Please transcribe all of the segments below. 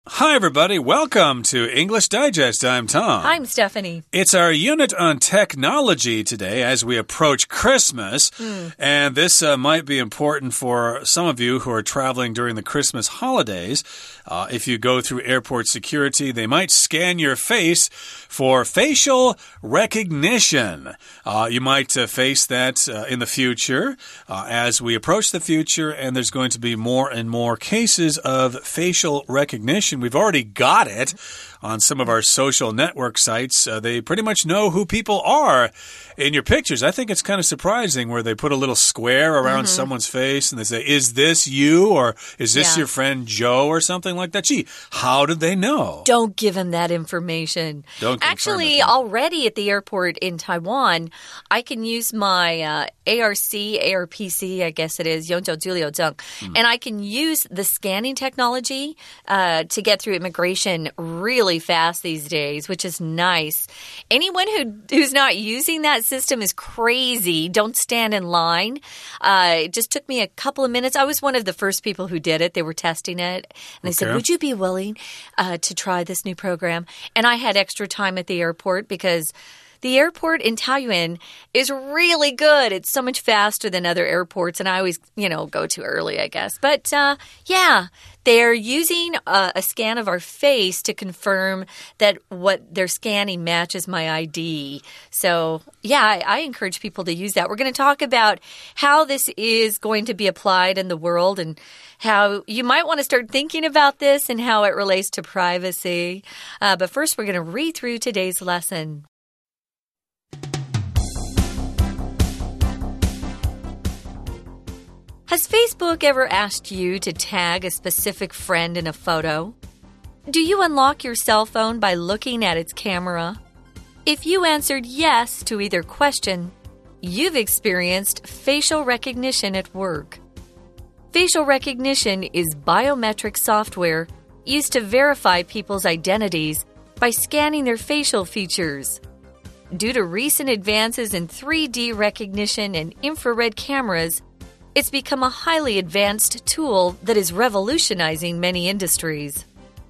Hi, everybody. Welcome to English Digest. I'm Tom. I'm Stephanie. It's our unit on technology today as we approach Christmas. And this might be important for some of you who are traveling during the Christmas holidays. If you go through airport security, they might scan your face for facial recognition. You might face that in the future as we approach the future, and there's going to be more and more cases of facial recognition. We've already got it on some of our social network sites. They pretty much know who people are in your pictures. I think it's kind of surprising where they put a little square around someone's face and they say, is this you? Or is this your friend Joe or something like that? Gee, how did they know? Don't give him that information. Actually, already at the airport in Taiwan, I can use my ARPC, I guess it is, 永久居留证, and I can use the scanning technology to get through immigration really fast these days, which is nice. Anyone who's not using that system is crazy. Don't stand in line. It just took me a couple of minutes. I was one of the first people who did it. They were testing it, and they said, would you be willing to try this new program? And I had extra time at the airport because the airport in Taoyuan is really good. It's so much faster than other airports, and I always, go too early, I guess. But, they're using a scan of our face to confirm that what they're scanning matches my ID. So, I encourage people to use that. We're going to talk about how this is going to be applied in the world and how you might want to start thinking about this and how it relates to privacy. But first, we're going to read through today's lesson. Has Facebook ever asked you to tag a specific friend in a photo? Do you unlock your cell phone by looking at its camera? If you answered yes to either question, you've experienced facial recognition at work. Facial recognition is biometric software used to verify people's identities by scanning their facial features. Due to recent advances in 3D recognition and infrared cameras, it's become a highly advanced tool that is revolutionizing many industries.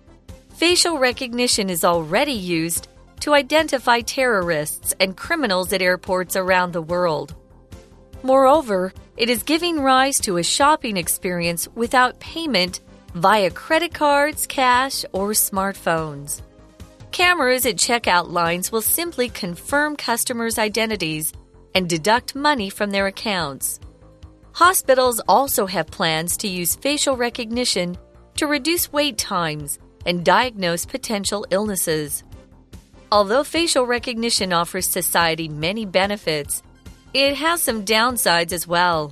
Facial recognition is already used to identify terrorists and criminals at airports around the world. Moreover, it is giving rise to a shopping experience without payment via credit cards, cash, or smartphones. Cameras at checkout lines will simply confirm customers' identities and deduct money from their accounts. Hospitals also have plans to use facial recognition to reduce wait times and diagnose potential illnesses. Although facial recognition offers society many benefits, it has some downsides as well.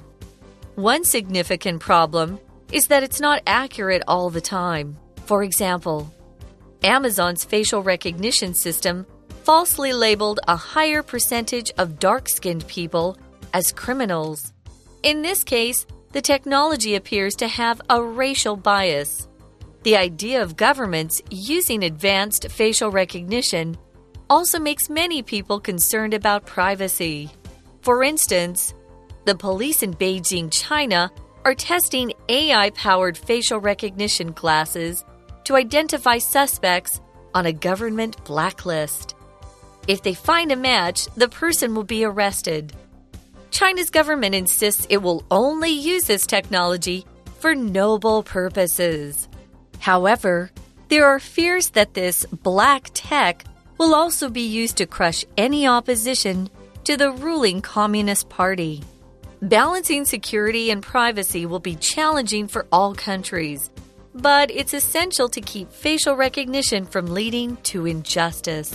One significant problem is that it's not accurate all the time. For example, Amazon's facial recognition system falsely labeled a higher percentage of dark-skinned people as criminals. In this case, the technology appears to have a racial bias. The idea of governments using advanced facial recognition also makes many people concerned about privacy. For instance, the police in Beijing, China, are testing AI-powered facial recognition glasses to identify suspects on a government blacklist. If they find a match, the person will be arrested. China's government insists it will only use this technology for noble purposes. However, there are fears that this black tech will also be used to crush any opposition to the ruling Communist Party. Balancing security and privacy will be challenging for all countries, but it's essential to keep facial recognition from leading to injustice.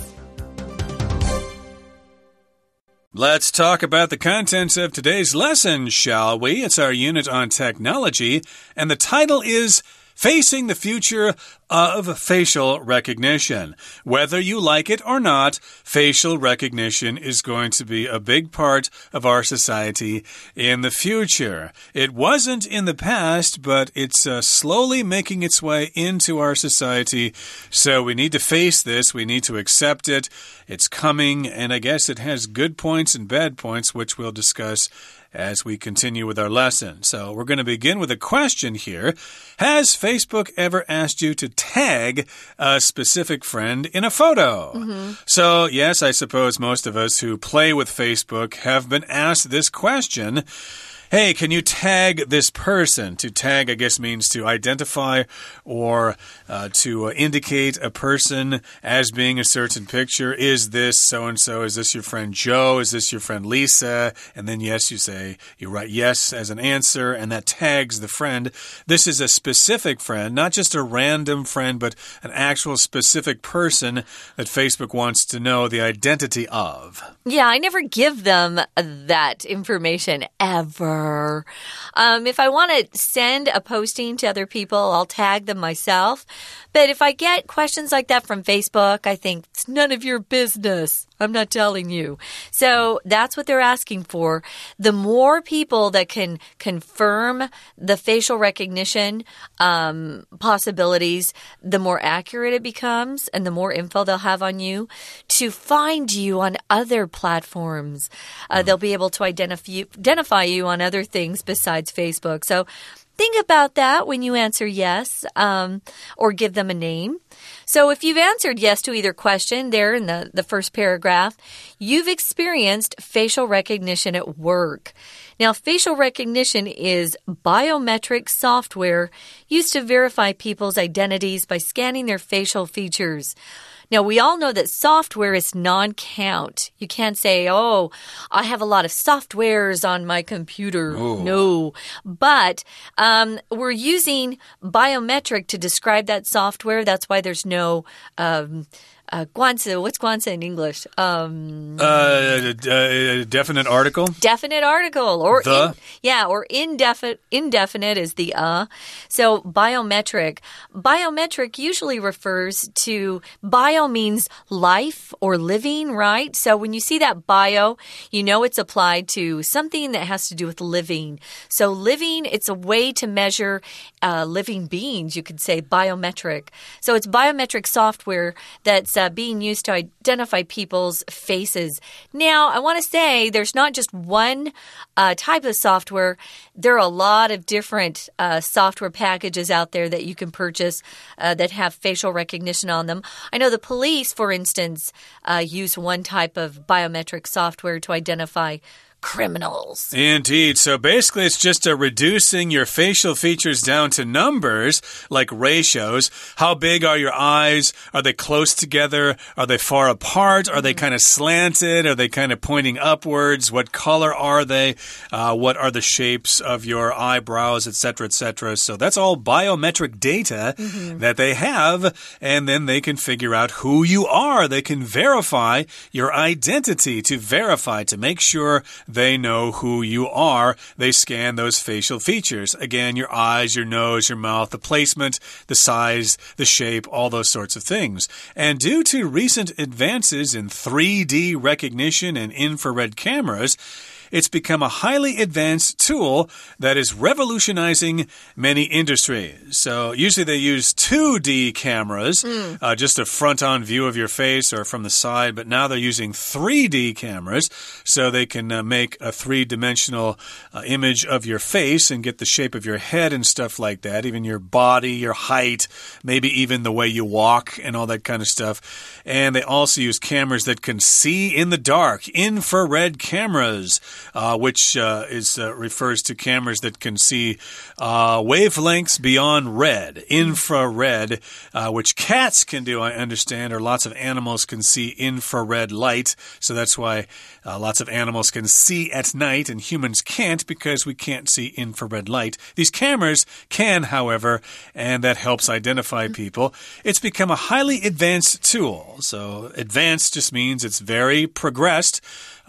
Let's talk about the contents of today's lesson, shall we? It's our unit on technology, and the title is Facing the Future of Facial Recognition. Whether you like it or not, facial recognition is going to be a big part of our society in the future. It wasn't in the past, but it's slowly making its way into our society. So we need to face this. We need to accept it. It's coming, and I guess it has good points and bad points, which we'll discuss as we continue with our lesson. So we're going to begin with a question here. Has Facebook ever asked you to tag a specific friend in a photo. So, yes, I suppose most of us who play with Facebook have been asked this question. Hey, can you tag this person? To tag, I guess, means to identify or to indicate a person as being a certain picture. Is this so-and-so? Is this your friend Joe? Is this your friend Lisa? And then, yes, you write yes as an answer, and that tags the friend. This is a specific friend, not just a random friend, but an actual specific person that Facebook wants to know the identity of. Yeah, I never give them that information ever. If I want to send a posting to other people, I'll tag them myself. But if I get questions like that from Facebook, I think it's none of your business. I'm not telling you. So that's what they're asking for. The more people that can confirm the facial recognition possibilities, the more accurate it becomes and the more info they'll have on you to find you on other platforms. They'll be able to identify you on other things besides Facebook. So think about that when you answer yes or give them a name. So if you've answered yes to either question there in the first paragraph, you've experienced facial recognition at work. Now, facial recognition is biometric software used to verify people's identities by scanning their facial features. Now, we all know that software is non-count. You can't say, oh, I have a lot of softwares on my computer. Ooh. No. But we're using biometric to describe that software. That's why there's no guanzi. What's guanzi in English? Definite article? Definite article. Or the? Or indefinite is the So biometric. Biometric usually refers to, bio means life or living, right? So when you see that bio, you know it's applied to something that has to do with living. So living, it's a way to measure living beings. You could say biometric. So it's biometric software that's being used to identify people's faces. Now, I want to say there's not just one type of software. There are a lot of different software packages out there that you can purchase that have facial recognition on them. I know the police, for instance, use one type of biometric software to identify criminals. Indeed. So basically, it's just reducing your facial features down to numbers, like ratios. How big are your eyes? Are they close together? Are they far apart? Are they kind of slanted? Are they kind of pointing upwards? What color are they? What are the shapes of your eyebrows, etc., etc.? So that's all biometric data that they have, and then they can figure out who you are. They can verify your identity, to make sure they know who you are. They scan those facial features. Again, your eyes, your nose, your mouth, the placement, the size, the shape, all those sorts of things. And due to recent advances in 3D recognition and infrared cameras, it's become a highly advanced tool that is revolutionizing many industries. So usually they use 2D cameras, just a front-on view of your face or from the side, but now they're using 3D cameras so they can make a three-dimensional image of your face and get the shape of your head and stuff like that, even your body, your height, maybe even the way you walk and all that kind of stuff. And they also use cameras that can see in the dark, infrared cameras. Which refers to cameras that can see wavelengths beyond red, infrared, which cats can do, I understand, or lots of animals can see infrared light. So that's why lots of animals can see at night and humans can't, because we can't see infrared light. These cameras can, however, and that helps identify people. It's become a highly advanced tool. So advanced just means it's very progressed.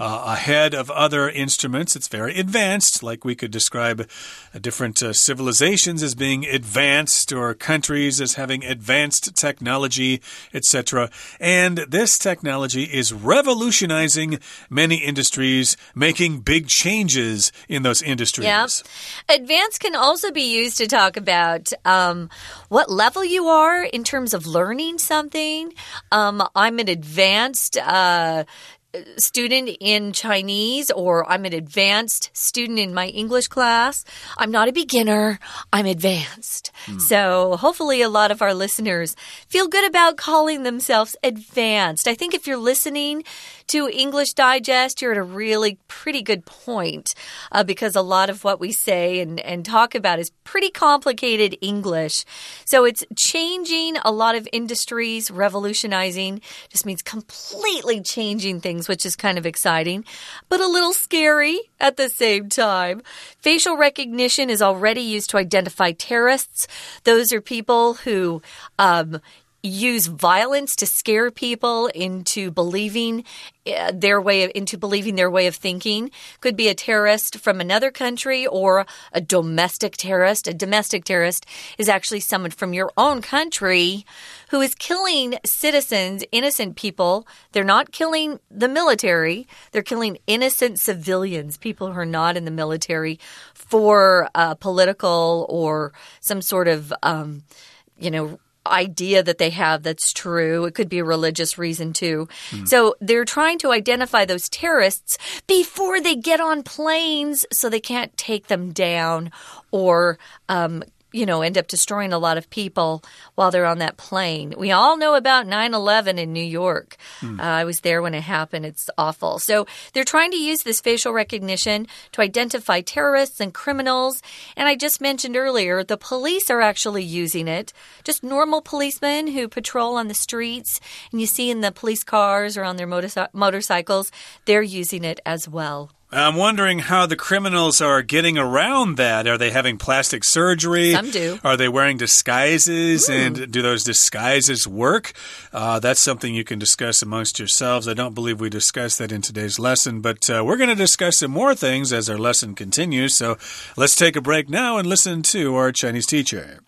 Ahead of other instruments. It's very advanced, like we could describe different civilizations as being advanced or countries as having advanced technology, etc. And this technology is revolutionizing many industries, making big changes in those industries. Yeah. Advanced can also be used to talk about what level you are in terms of learning something. I'm an advanced student in Chinese, or I'm an advanced student in my English class. I'm not a beginner, I'm advanced. So hopefully a lot of our listeners feel good about calling themselves advanced. I think if you're listening to English Digest, you're at a really pretty good point because a lot of what we say and talk about is pretty complicated English. So it's changing a lot of industries, revolutionizing, just means completely changing things, which is kind of exciting, but a little scary at the same time. Facial recognition is already used to identify terrorists. Those are people who use violence to scare people into believing their way of thinking. Could be a terrorist from another country or a domestic terrorist. A domestic terrorist is actually someone from your own country who is killing citizens, innocent people. They're not killing the military. They're killing innocent civilians, people who are not in the military, for political or some sort of, idea that they have that's true. It could be a religious reason too. So they're trying to identify those terrorists before they get on planes so they can't take them down or end up destroying a lot of people while they're on that plane. We all know about 9/11 in New York. I was there when it happened. It's awful. So they're trying to use this facial recognition to identify terrorists and criminals. And I just mentioned earlier, the police are actually using it. Just normal policemen who patrol on the streets, and you see in the police cars or on their motorcycles, they're using it as well. I'm wondering how the criminals are getting around that. Are they having plastic surgery? Some do. Are they wearing disguises? And do those disguises work? That's something you can discuss amongst yourselves. I don't believe we discussed that in today's lesson, but we're going to discuss some more things as our lesson continues. So let's take a break now and listen to our Chinese teacher.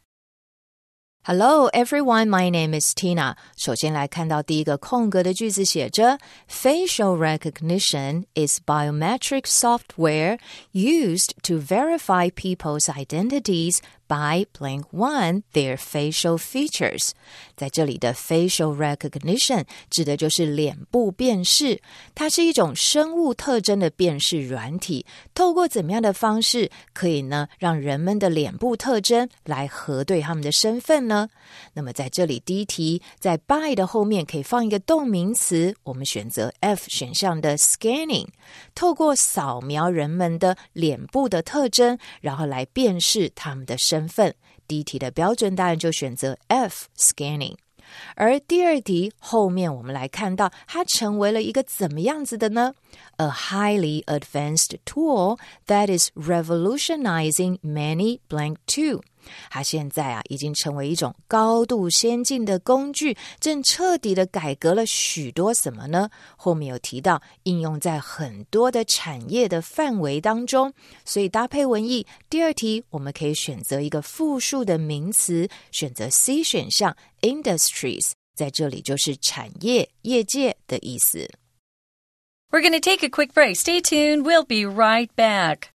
Hello, everyone. My name is Tina. 首先来看到第一个空格的句子写着 Facial recognition is biometric software used to verify people's identities by blank one their facial features. 在这里的 facial recognition 指的就是脸部辨识，它是一种生物特征的辨识软体，透过怎么样的方式可以呢让人们的脸部特征来核对他们的身份呢？那么在这里第一题，在 by 的后面可以放一个动名词，我们选择 F 选项的 scanning， 透过扫描人们的脸部的特征，然后来辨识他们的身份。第一题的标准答案就选择 F scanning。而第二题后面我们来看到它成为了一个怎么样子的呢？ A highly advanced tool that is revolutionizing many blank two。 它现在已经成为一种高度先进的工具，正彻底的改革了许多什么呢？后面有提到应用在很多的产业的范围当中，所以搭配文意，第二题我们可以选择一个复数的名词，选择 C 选项 industries， 在这里就是产业、业界的意思。 We're going to take a quick break. Stay tuned. We'll be right back.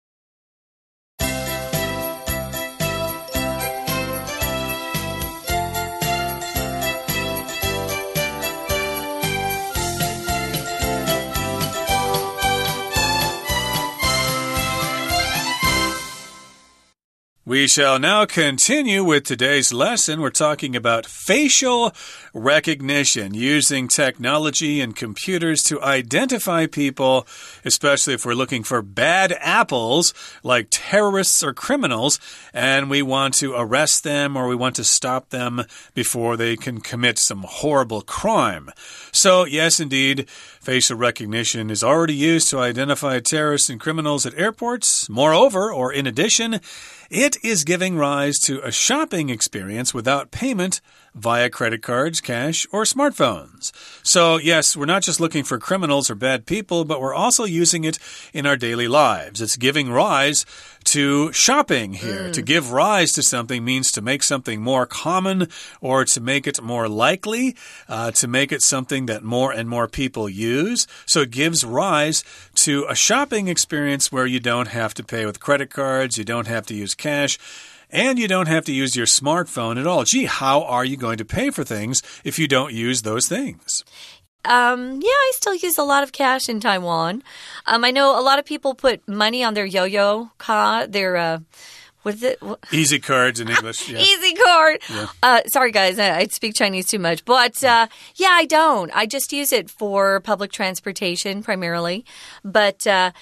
We shall now continue with today's lesson. We're talking about facial recognition, using technology and computers to identify people, especially if we're looking for bad apples like terrorists or criminals, and we want to arrest them or we want to stop them before they can commit some horrible crime. So, yes, indeed, facial recognition is already used to identify terrorists and criminals at airports. Moreover, or in addition, it is giving rise to a shopping experience without payment via credit cards, cash, or smartphones. So, yes, we're not just looking for criminals or bad people, but we're also using it in our daily lives. It's giving rise to shopping here. To give rise to something means to make something more common or to make it more likely, to make it something that more and more people use. So it gives rise to a shopping experience where you don't have to pay with credit cards, you don't have to use cash, and you don't have to use your smartphone at all. Gee, how are you going to pay for things if you don't use those things? I still use a lot of cash in Taiwan. I know a lot of people put money on their yo-yo card, their what is it? Easy cards in English. Yeah. Easy card. Yeah. Sorry, guys. I speak Chinese too much. But, I don't. I just use it for public transportation primarily. But I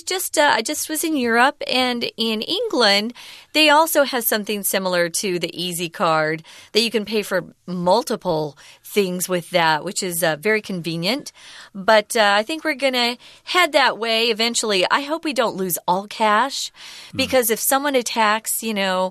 just was in Europe, and in England, they also have something similar to the Easy card that you can pay for multiple things with that, which is very convenient. But I think we're going to head that way eventually. I hope we don't lose all cash, because if someone attacks, the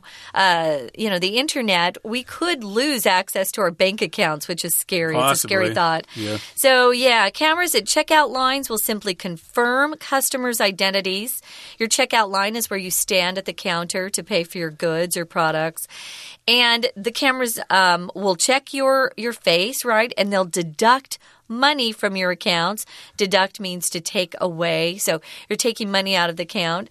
internet, we could lose access to our bank accounts, which is scary. Possibly. It's a scary thought. Yeah. So, cameras at checkout lines will simply confirm customers' identities. Your checkout line is where you stand at the counter to pay for your goods or products. And the cameras will check your face, right? And they'll deduct money from your accounts. Deduct means to take away. So you're taking money out of the account.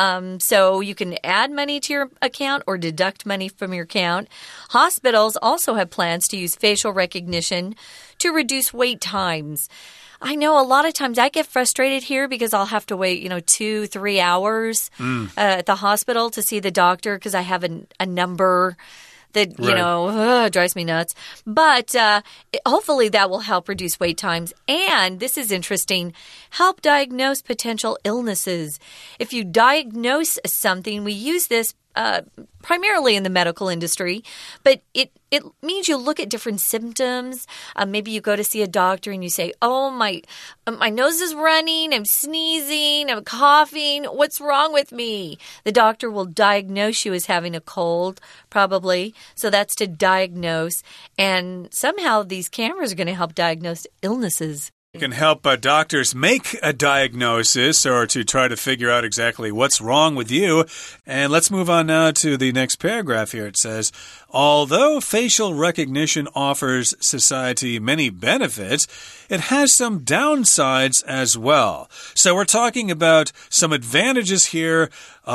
So you can add money to your account or deduct money from your account. Hospitals also have plans to use facial recognition to reduce wait times. I know a lot of times I get frustrated here because I'll have to wait, 2-3 hours at the hospital to see the doctor because I have a number that, drives me nuts. But hopefully that will help reduce wait times. And this is interesting, help diagnose potential illnesses. If you diagnose something, we use this primarily in the medical industry, but it means you look at different symptoms. Maybe you go to see a doctor and you say, oh, my nose is running, I'm sneezing, I'm coughing, what's wrong with me? The doctor will diagnose you as having a cold, probably. So that's to diagnose. And somehow these cameras are going to help diagnose illnesses. It can help doctors make a diagnosis or to try to figure out exactly what's wrong with you. And let's move on now to the next paragraph here. It says, although facial recognition offers society many benefits, it has some downsides as well. So we're talking about some advantages here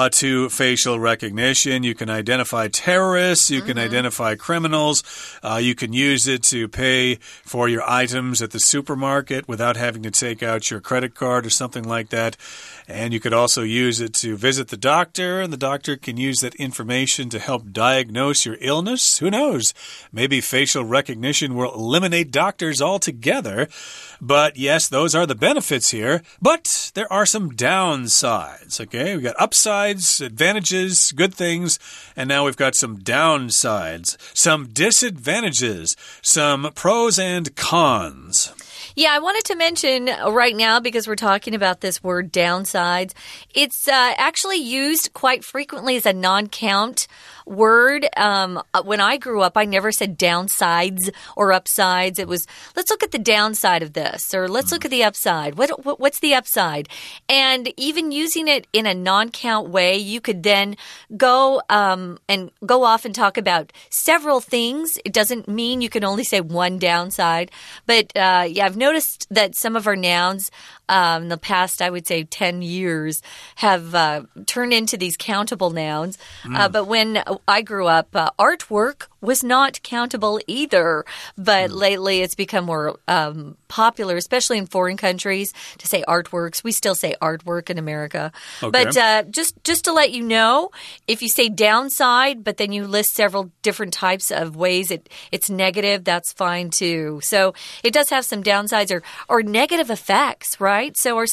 to facial recognition. You can identify terrorists. You can identify criminals. You can use it to pay for your items at the supermarket without having to take out your credit card or something like that. And you could also use it to visit the doctor, and the doctor can use that information to help diagnose your illness. Who knows? Maybe facial recognition will eliminate doctors altogether. But yes, those are the benefits here. But there are some downsides, okay? We've got upsides, advantages, good things, and now we've got some downsides, some disadvantages, some pros and cons. Yeah, I wanted to mention right now, because we're talking about this word downsides, it's actually used quite frequently as a non-count word. When I grew up, I never said downsides or upsides. It was, let's look at the downside of this, or let's look at the upside. What's the upside? And even using it in a non-count way, you could then go off and talk about several things. It doesn't mean you can only say one downside. But I've noticed that some of our nouns in the past, I would say 10 years, have turned into these countable nouns. But when I grew up, artwork was not countable either. But lately it's become more popular, especially in foreign countries, to say artworks. We still say artwork in America. Okay. But just to let you know, if you say downside, but then you list several different types of ways it's negative, that's fine too. So it does have some downsides or negative effects, right? So one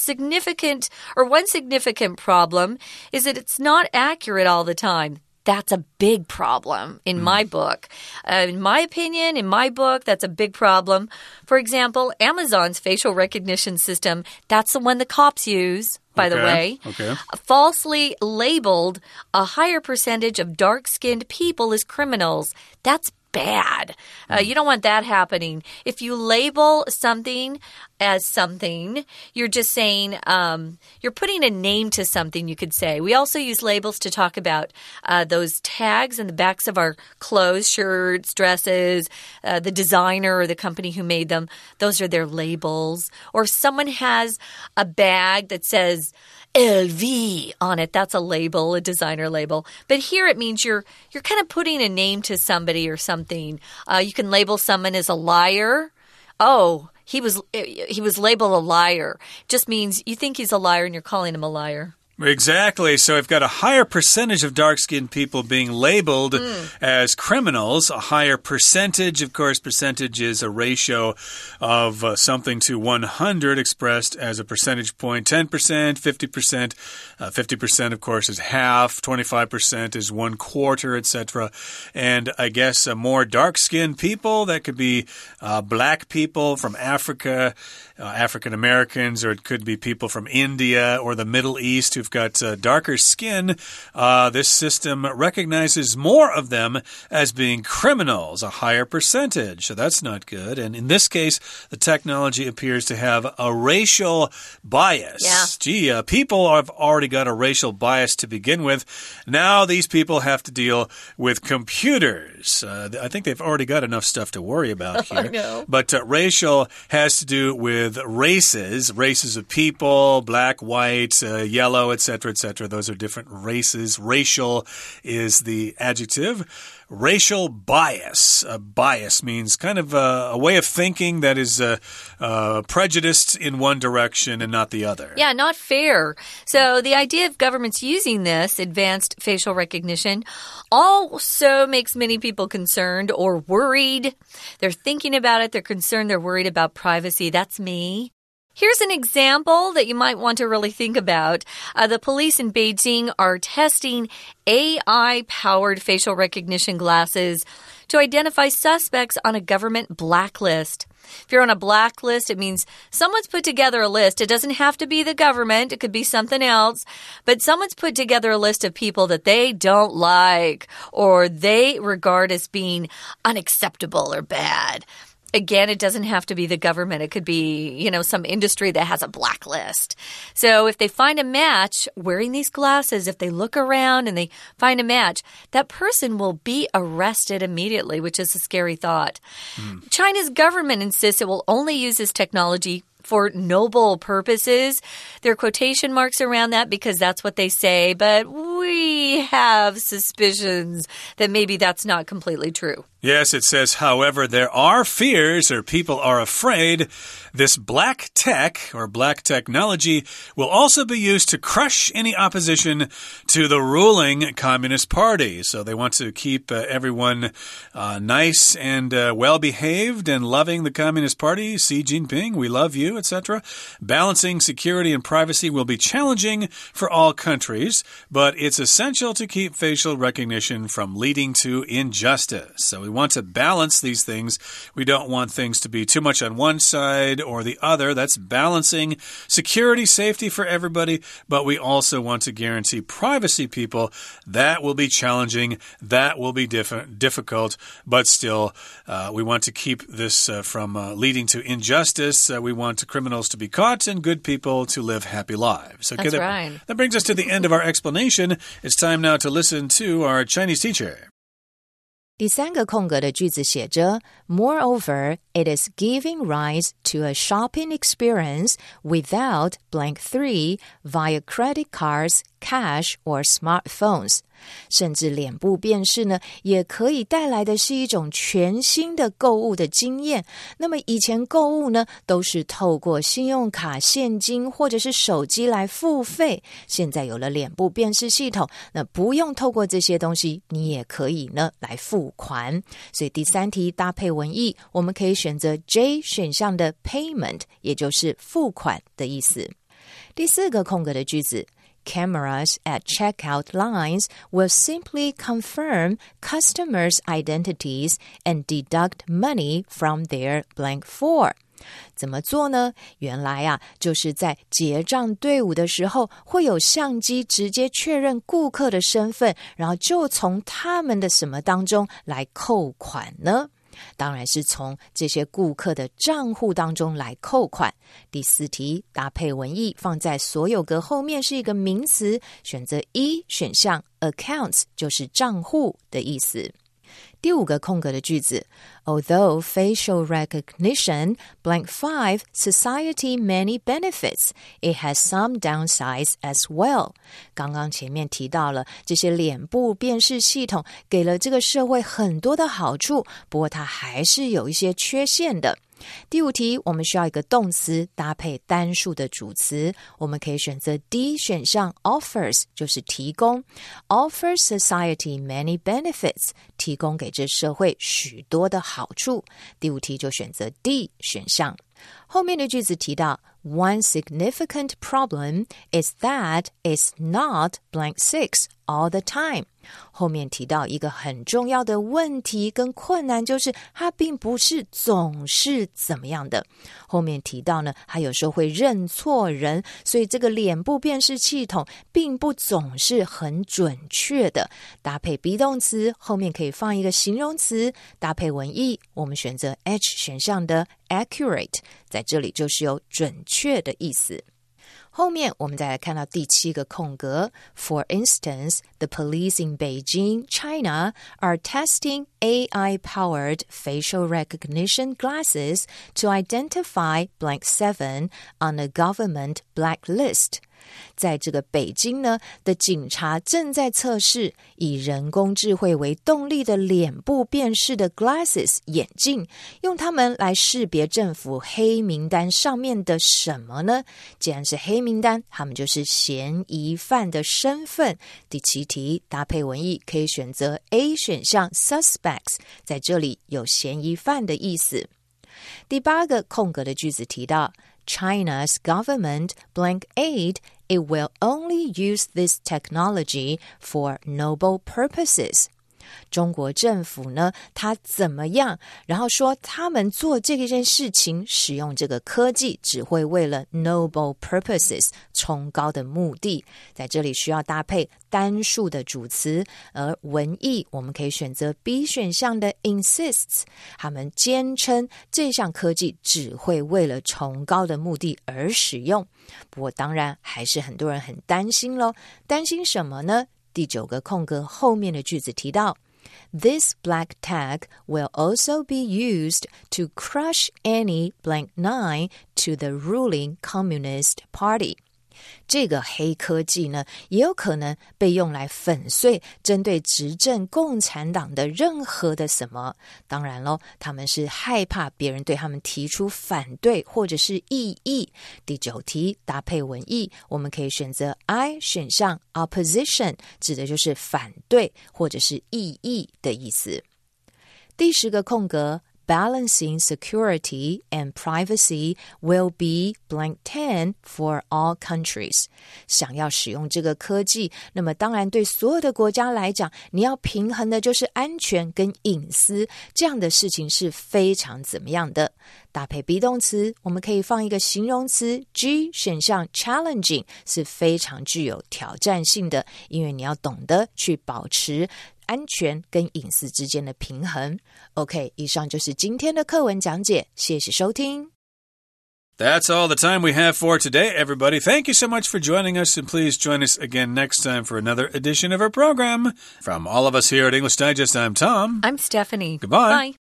significant problem is that it's not accurate all the time. That's a big problem in my book. In my opinion, in my book, that's a big problem. For example, Amazon's facial recognition system, that's the one the cops use, by the way, falsely labeled a higher percentage of dark-skinned people as criminals. That's bad. You don't want that happening. If you label something as something, you're just saying, you're putting a name to something, you could say. We also use labels to talk about those tags in the backs of our clothes, shirts, dresses, the designer or the company who made them. Those are their labels. Or if someone has a bag that says LV on it, that's a label, a designer label. But here it means you're kind of putting a name to somebody or something. You can label someone as a liar. Oh, he was labeled a liar. Just means you think he's a liar and you're calling him a liar. Exactly. So we've got a higher percentage of dark-skinned people being labeled as criminals. A higher percentage, of course, percentage is a ratio of something to 100 expressed as a percentage point. 10%, 50%. 50%, of course, is half. 25% is 1/4, etc. And I guess more dark-skinned people, that could be black people from Africa, African Americans, or it could be people from India or the Middle East who've got darker skin. This system recognizes more of them as being criminals, a higher percentage. So that's not good. And in this case, the technology appears to have a racial bias. Yeah. Gee, people have already got a racial bias to begin with. Now these people have to deal with computers. I think they've already got enough stuff to worry about here. No. But racial has to do with races of people, black, white, yellow, etc., etc. Those are different races. Racial is the adjective. Racial bias. Bias means kind of a way of thinking that is prejudiced in one direction and not the other. Yeah, not fair. So the idea of governments using this advanced facial recognition also makes many people concerned or worried. They're thinking about it. They're concerned. They're worried about privacy. That's me. Here's an example that you might want to really think about. The police in Beijing are testing AI-powered facial recognition glasses to identify suspects on a government blacklist. If you're on a blacklist, it means someone's put together a list. It doesn't have to be the government. It could be something else. But someone's put together a list of people that they don't like or they regard as being unacceptable or bad. Again, it doesn't have to be the government. It could be, some industry that has a blacklist. So if they find a match wearing these glasses, if they look around and they find a match, that person will be arrested immediately, which is a scary thought. China's government insists it will only use this technology for noble purposes. There are quotation marks around that because that's what they say, but we have suspicions that maybe that's not completely true. Yes, it says, however, there are fears or people are afraid this black tech or black technology will also be used to crush any opposition to the ruling Communist Party. So they want to keep everyone nice and well-behaved and loving the Communist Party. Xi Jinping, we love you, etc. Balancing security and privacy will be challenging for all countries, but it's essential to keep facial recognition from leading to injustice. So we want to balance these things. We don't want things to be too much on one side or the other. That's balancing security, safety for everybody, but we also want to guarantee privacy, people. That will be challenging. That will be difficult, but still, we want to keep this from leading to injustice. We want criminals to be caught and good people to live happy lives. Okay, That's right. That brings us to the end of our explanation. It's time now to listen to our Chinese teacher. 第三个空格的句子写着 Moreover, it is giving rise to a shopping experience without blank 3 via credit cards, cash, or smartphones. 甚至脸部辨识呢，也可以带来的是一种全新的购物的经验。那么以前购物呢，都是透过信用卡、现金或者是手机来付费。现在有了脸部辨识系统，那不用透过这些东西，你也可以呢来付款。所以第三题搭配文意，我们可以选择 J 选项的 payment， 也就是付款的意思。第四个空格的句子Cameras at checkout lines will simply confirm customers' identities and deduct money from their blank 4. 怎么做呢？原来啊，就是在结账队伍的时候，会有相机直接确认顾客的身份，然后就从他们的什么当中来扣款呢？当然是从这些顾客的账户当中来扣款。第四题搭配文意放在所有格后面是一个名词，选择一选项 accounts 就是账户的意思。第五个空格的句子 Although facial recognition blank 5 society many benefits, it has some downsides as well. 刚刚前面提到了这些脸部辨识系统给了这个社会很多的好处，不过它还是有一些缺陷的。 第5题，我们需要一个动词搭配单数的主词，我们可以选择 D 选项 offers， 就是提供 offers society many benefits， 提供给这社会许多的好处。第5题就选择 D 选项。后面的句子提到 One significant problem is that it's not blank 6 all the time。 后面提到一个很重要的问题跟困难，就是它并不是总是怎么样的。后面提到呢，它有时候会认错人，所以这个脸部辨识系统并不总是很准确的。搭配 be 动词，后面可以放一个形容词，搭配文意，我们选择 H 选项的 accurate， 在这里就是有准确的意思。后面我们再来看到第7个空格 For instance, the police in Beijing, China are testing AI-powered facial recognition glasses to identify blank 7 on a government blacklist。在这个北京呢的警察正在测试以人工智慧为动力的脸部辨识的 glasses 眼镜，用它们来识别政府黑名单上面的什么呢？既然是黑名单，他们就是嫌疑犯的身份。第7题搭配文意可以选择 A 选项 suspects， 在这里有嫌疑犯的意思。第8个空格的句子提到China's government blank aid, it will only use this technology for noble purposes. 中国政府呢，它怎么样？然后说他们做这件事情，使用这个科技，只会为了 noble purposes 崇高的目的。在这里需要搭配单数的主词，而文意我们可以选择 B 选项的 insists， 他们坚称这项科技只会为了崇高的目的而使用。不过当然还是很多人很担心咯，担心什么呢？第9个空格后面的句子提到This black tag will also be used to crush any blank 9 to the ruling Communist Party. 这个黑科技呢，也有可能被用来粉碎针对执政共产党的任何的什么。当然咯，他们是害怕别人对他们提出反对或者是异议。第9题搭配文意，我们可以选择 I 选项 opposition， 指的就是反对或者是异议的意思。第10个空格Balancing security and privacy will be blank 10 for all countries. 想要使用这个科技，那么当然对所有的国家来讲，你要平衡的就是安全跟隐私，这样的事情是非常怎么样的。搭配 be 动词，我们可以放一个形容词 G 选项 challenging， 是非常具有挑战性的，因为你要懂得去保持安全跟隐私之间的平衡。 OK， 以上就是今天的课文讲解，谢谢收听。 That's all the time we have for today, everybody. Thank you so much for joining us, and please join us again next time for another edition of our program. From all of us here at English Digest, I'm Tom. I'm Stephanie. Goodbye. Bye.